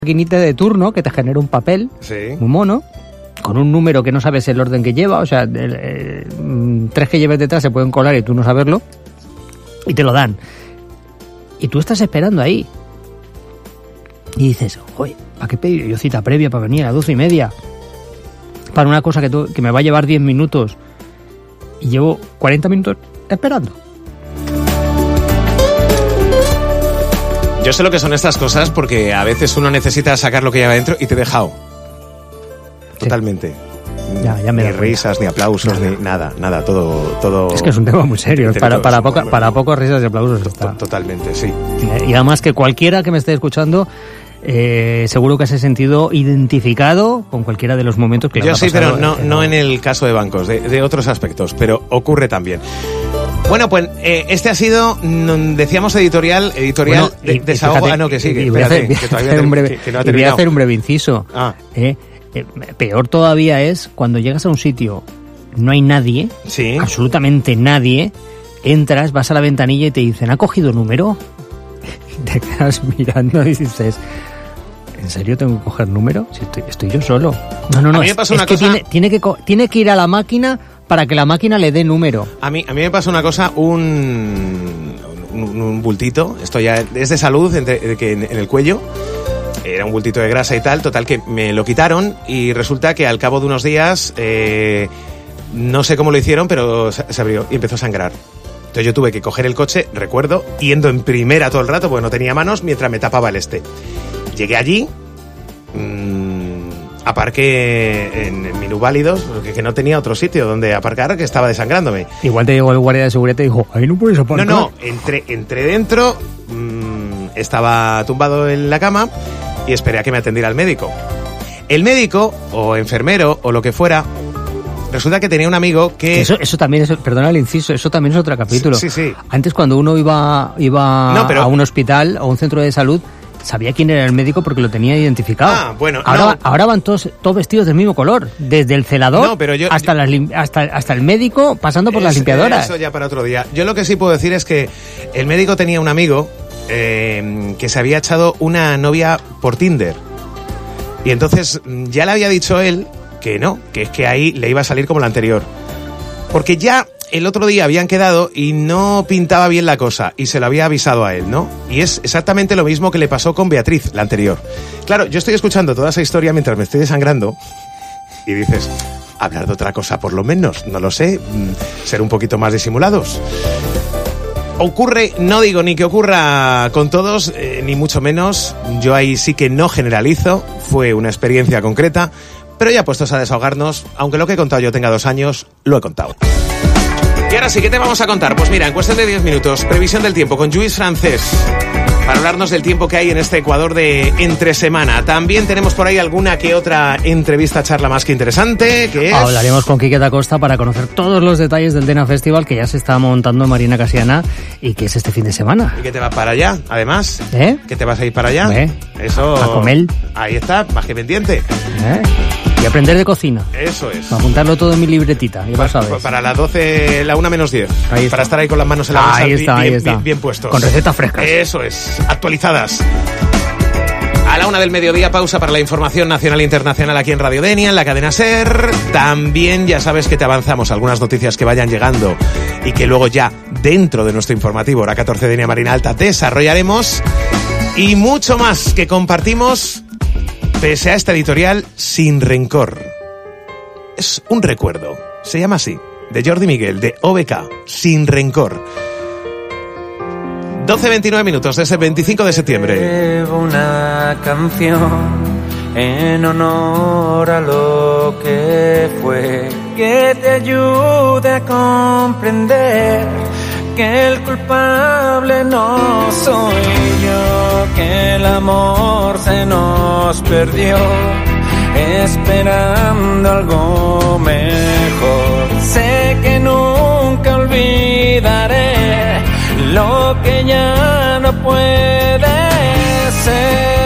maquinita de turno que te genera un papel muy mono, con un número que no sabes el orden que lleva, o sea, tres que lleves detrás se pueden colar y tú no saberlo, y te lo dan. Y tú estás esperando ahí. Y dices, oye, ¿para qué pedí yo cita previa para venir a las 12:30? Para una cosa que me va a llevar 10 minutos. Y llevo 40 minutos esperando. Yo sé lo que son estas cosas porque a veces uno necesita sacar lo que lleva dentro y te he dejado. Totalmente. Sí. Ya me ni risas, ni aplausos, ni nada, todo. Es que es un tema muy serio. Para pocos risas y aplausos está. Totalmente, sí. Y además que cualquiera que me esté escuchando, seguro que se ha sentido identificado con cualquiera de los momentos que le ha pasado. Yo sí, pero no en el caso de bancos, de otros aspectos, pero ocurre también. Bueno, pues este ha sido, decíamos, editorial bueno, de desahogo. Fíjate, Que sigue. Voy a hacer un breve inciso. Peor todavía es cuando llegas a un sitio, no hay nadie, absolutamente nadie, entras, vas a la ventanilla y te dicen, ¿ha cogido número? Y te quedas mirando y dices, ¿en serio tengo que coger número? Si estoy yo solo. No. A mí me pasa una cosa... tiene que ir a la máquina para que la máquina le dé número. A mí me pasa una cosa, un bultito, esto ya es de salud, en el cuello, era un bultito de grasa y tal, total que me lo quitaron y resulta que al cabo de unos días, no sé cómo lo hicieron, pero se abrió y empezó a sangrar. Entonces yo tuve que coger el coche, recuerdo, yendo en primera todo el rato, porque no tenía manos, mientras me tapaba el este. Llegué allí, aparqué en minusválidos, porque que no tenía otro sitio donde aparcar, que estaba desangrándome. Igual te llegó el guardia de seguridad y te dijo, ahí no puedes aparcar. No, entré dentro, estaba tumbado en la cama y esperé a que me atendiera el médico. El médico, o enfermero, o lo que fuera, resulta que tenía un amigo que... Eso también es, perdona el inciso, eso también es otro capítulo. Sí. Antes, cuando uno iba a un hospital o un centro de salud, sabía quién era el médico porque lo tenía identificado. Ahora van todos vestidos del mismo color, desde el celador hasta el médico, pasando por las limpiadoras. Eso ya para otro día. Yo lo que sí puedo decir es que el médico tenía un amigo que se había echado una novia por Tinder. Y entonces ya le había dicho él que no, que es que ahí le iba a salir como la anterior. Porque ya el otro día habían quedado y no pintaba bien la cosa, y se lo había avisado a él, ¿no? Y es exactamente lo mismo que le pasó con Beatriz, la anterior. Claro, yo estoy escuchando toda esa historia mientras me estoy desangrando y dices, hablar de otra cosa por lo menos, no lo sé, ser un poquito más disimulados. Ocurre, no digo ni que ocurra con todos, ni mucho menos, yo ahí sí que no generalizo, fue una experiencia concreta, pero ya puestos a desahogarnos, aunque lo que he contado yo tenga 2 años, lo he contado. Y ahora sí, ¿qué te vamos a contar? Pues mira, en cuestión de 10 minutos, previsión del tiempo con Lluís Francés, para hablarnos del tiempo que hay en este Ecuador de entre semana. También tenemos por ahí alguna que otra entrevista, charla más que interesante, que es... Hablaremos con Quique da Costa para conocer todos los detalles del Dena Festival, que ya se está montando en Marina Casiana y que es este fin de semana. ¿Y que te vas para allá, además? ¿Que te vas a ir para allá? Eso... A comer. Ahí está, más que pendiente. Y aprender de cocina. Eso es. Para apuntarlo todo en mi libretita, ya lo sabes. Para las 12, la 1 menos 10. Para estar ahí con las manos en la mesa bien puestos. Con recetas frescas. Eso es, actualizadas. A la 1 del mediodía, pausa para la información nacional e internacional aquí en Radio Denia, en la cadena SER. También ya sabes que te avanzamos algunas noticias que vayan llegando y que luego ya dentro de nuestro informativo, hora 14 Denia Marina Alta, desarrollaremos. Y mucho más que compartimos... Pese a esta editorial sin rencor. Es un recuerdo, se llama así, de Jordi Miguel, de OBK, sin rencor. 12:29 minutos de ese 25 de septiembre. Llevo una canción en honor a lo que fue, que te ayude a comprender que el culpable no soy yo, que el amor se nos perdió, esperando algo mejor. Sé que nunca olvidaré lo que ya no puede ser.